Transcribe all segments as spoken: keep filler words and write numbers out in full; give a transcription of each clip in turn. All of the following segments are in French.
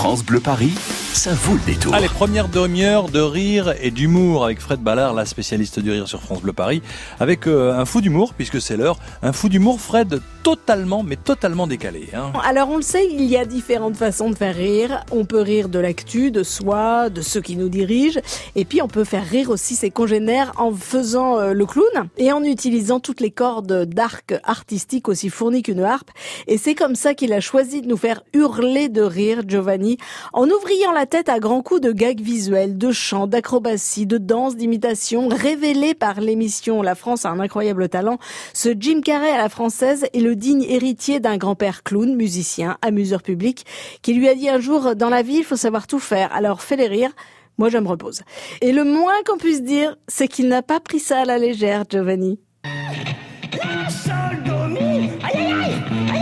France Bleu Paris, ça vaut le détour. Allez, première demi-heure de rire et d'humour avec Fred Ballard, la spécialiste du rire sur France Bleu Paris, avec euh, un fou d'humour, puisque c'est l'heure, un fou d'humour, Fred, totalement, mais totalement décalé. Hein. Alors on le sait, il y a différentes façons de faire rire. On peut rire de l'actu, de soi, de ceux qui nous dirigent, et puis on peut faire rire aussi ses congénères en faisant euh, le clown et en utilisant toutes les cordes d'arc artistique aussi fournies qu'une harpe. Et c'est comme ça qu'il a choisi de nous faire hurler de rire, Giovanni, en ouvrillant la tête à grands coups de gags visuels, de chants, d'acrobatie, de danse, d'imitation, révélé par l'émission La France a un incroyable talent. Ce Jim Carrey à la française est le digne héritier d'un grand-père clown, musicien, amuseur public, qui lui a dit un jour, dans la vie, il faut savoir tout faire, alors fais-les rire. Moi, je me repose. Et le moins qu'on puisse dire, c'est qu'il n'a pas pris ça à la légère, Giovanni. La sodomie. Aïe, aïe, aïe.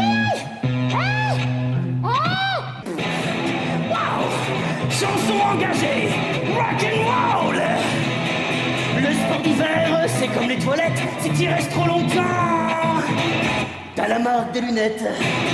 Chanson engagée, rock'n'roll. Le sport d'hiver, c'est comme les toilettes, si t'y restes trop longtemps, t'as la marque des lunettes.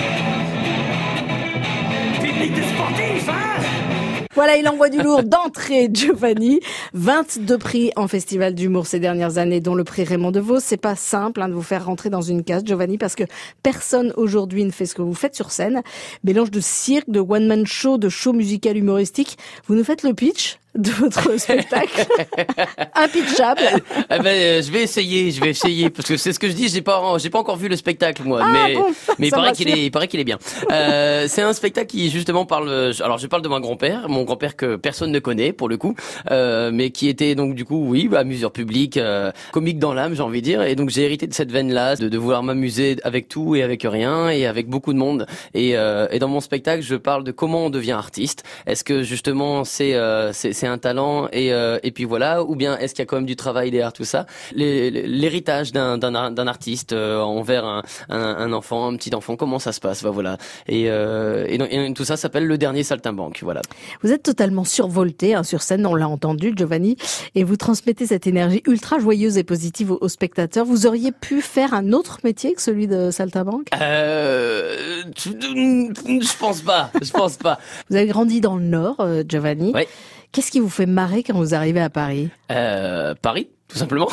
Public de sportifs, hein. Voilà, il envoie du lourd d'entrée, Giovanni. vingt-deux prix en festival d'humour ces dernières années, dont le prix Raymond Devos. C'est pas simple hein, de vous faire rentrer dans une case, Giovanni, parce que personne aujourd'hui ne fait ce que vous faites sur scène. Mélange de cirque, de one-man show, de show musical humoristique. Vous nous faites le pitch de votre spectacle impitchable. Eh ben, euh, je vais essayer, je vais essayer parce que c'est ce que je dis. J'ai pas, j'ai pas encore vu le spectacle moi, ah, mais bon, mais il paraît qu'il est, il paraît qu'il est bien. Euh, c'est un spectacle qui justement parle. Alors je parle de mon grand-père, mon grand-père que personne ne connaît pour le coup, euh, mais qui était donc du coup oui, amuseur public, euh, comique dans l'âme, j'ai envie de dire. Et donc j'ai hérité de cette veine-là, de, de vouloir m'amuser avec tout et avec rien et avec beaucoup de monde. Et, euh, et dans mon spectacle, je parle de comment on devient artiste. Est-ce que justement c'est, euh, c'est, c'est un talent et euh, et puis voilà, ou bien est-ce qu'il y a quand même du travail derrière tout ça, Les, l'héritage d'un d'un d'un artiste euh, envers un, un un enfant, un petit enfant, comment ça se passe, bah, voilà. Et euh, et, donc, et tout ça s'appelle Le Dernier Saltimbanque, voilà. Vous êtes totalement survolté hein, sur scène, on l'a entendu, Giovanni, et vous transmettez cette énergie ultra joyeuse et positive aux, aux spectateurs. Vous auriez pu faire un autre métier que celui de saltimbanque ? Euh, je pense pas, je pense pas. Vous avez grandi dans le Nord, euh, Giovanni. Oui. Qu'est-ce qui vous fait marrer quand vous arrivez à Paris ? Euh, Paris, tout simplement.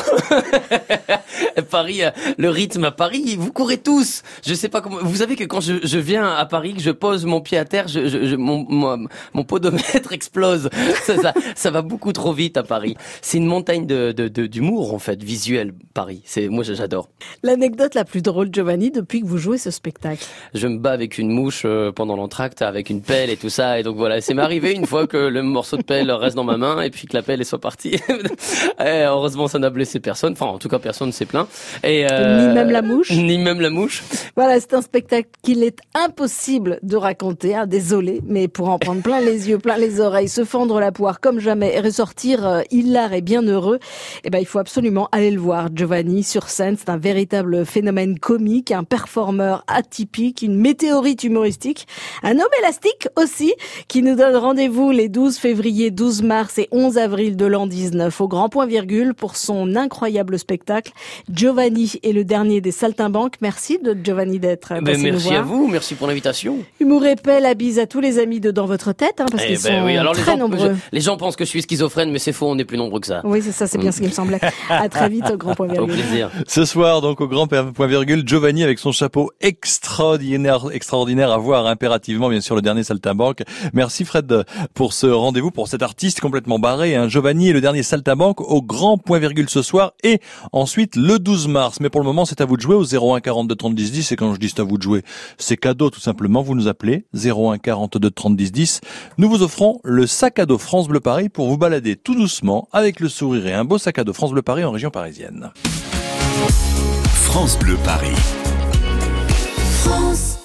Paris, le rythme à Paris, vous courez tous. Je sais pas comment. Vous savez que quand je, je viens à Paris, que je pose mon pied à terre, je, je, je mon, mon, mon podomètre explose. Ça, ça, ça va beaucoup trop vite à Paris. C'est une montagne de, de, de d'humour en fait, visuel. Paris, c'est moi j'adore. L'anecdote la plus drôle, Giovanni, depuis que vous jouez ce spectacle. Je me bats avec une mouche euh, pendant l'entracte, avec une pelle et tout ça, et donc voilà, c'est m'arrivé une fois que le morceau de pelle reste dans ma main et puis que la pelle est soit partie. Et heureusement, ça n'a blessé personne. Enfin, en tout cas, personne ne s'est plaint. Et euh, ni même la mouche. Ni même la mouche. Voilà, c'est un spectacle qu'il est impossible de raconter. Hein, désolé, mais pour en prendre plein les yeux, plein les oreilles, se fendre la poire comme jamais et ressortir euh, hilar et bien heureux, eh ben, il faut absolument aller le voir. Giovanni sur scène, c'est un véritable phénomène comique, un performeur atypique, une météorite humoristique, un homme élastique aussi, qui nous donne rendez-vous les douze février, douze mars et onze avril de l'an dix-neuf au Grand Point Virgule pour son incroyable spectacle. Giovanni est le dernier des saltimbanques. Merci de Giovanni d'être passé ben, nous merci voir. à vous, merci pour l'invitation. Humour épais, la bise à tous les amis de Dans Votre Tête, hein, parce eh qu'ils ben, sont oui. Alors, très les gens, nombreux. Je, les gens pensent que je suis schizophrène, mais c'est faux, on est plus nombreux que ça. Oui, c'est ça, c'est bien ce qui me semblait. À très vite au Grand Point Virgule. Au plaisir. Ce soir, donc, au Grand Point Virgule, Giovanni avec son chapeau extraordinaire, extraordinaire à voir impérativement, bien sûr, Le Dernier Saltimbanque. Merci Fred pour ce rendez-vous, pour cet artiste complètement barré, hein. Giovanni et Le Dernier Saltimbanque au Grand Point Virgule ce soir et ensuite le douze mars. Mais pour le moment, c'est à vous de jouer au zéro un quarante-deux trente dix dix. Et quand je dis c'est à vous de jouer, c'est cadeau tout simplement. Vous nous appelez zéro un quarante-deux trente dix dix. Nous vous offrons le sac à dos France Bleu Paris pour vous balader tout doucement avec le sourire et un beau sac à dos France Bleu Paris en région parisienne. France Bleu Paris. France